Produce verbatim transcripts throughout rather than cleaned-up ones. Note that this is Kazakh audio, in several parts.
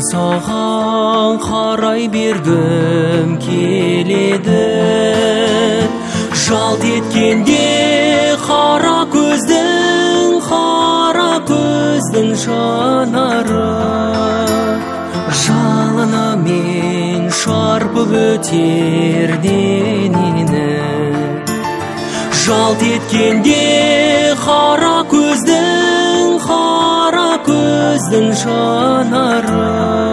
саған қарай бергім келеді. Жалт еткенде қара көздің, қара көздің жанары жалынымен шарпып өтер денені. Жалт еткенде қара көздің, қара көздің жанары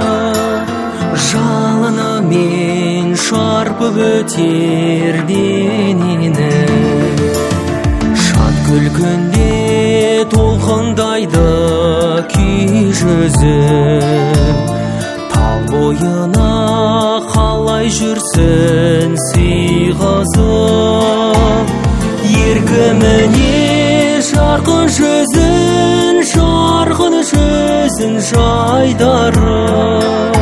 жалынымен шарпып өтер денені. Шат күлкінде толқындайды күй жүзім, тал бойына қалай жүрсін сыйғызып. Еркіміне жарқын жүзін, жарқын жүзін жайдарып,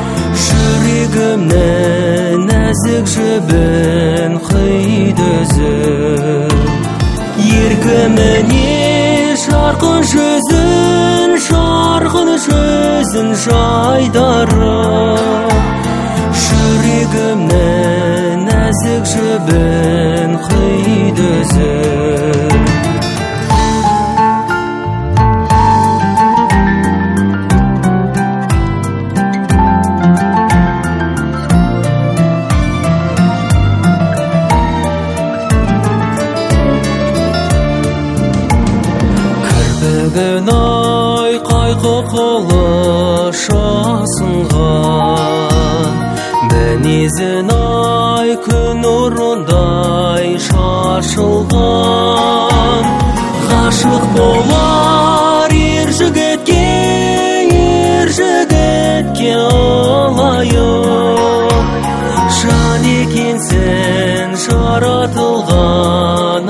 жүрегімнің нәзік жібін қиды үзіп. Еркіміне жарқын жүзін, жарқын жүзін жайдарып, жүрегімнің нәзік жібін қиды үзіп. Кірпігін-ай қайқы қылыш асынған, мінезін-ай күн нұрындай шашылған. Ғашық болар ер жігітке, ер жігітке алайық, жан екенсің жаратылған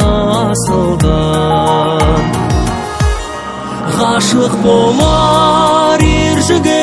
асылдан. Ғашық болар ер жігітке,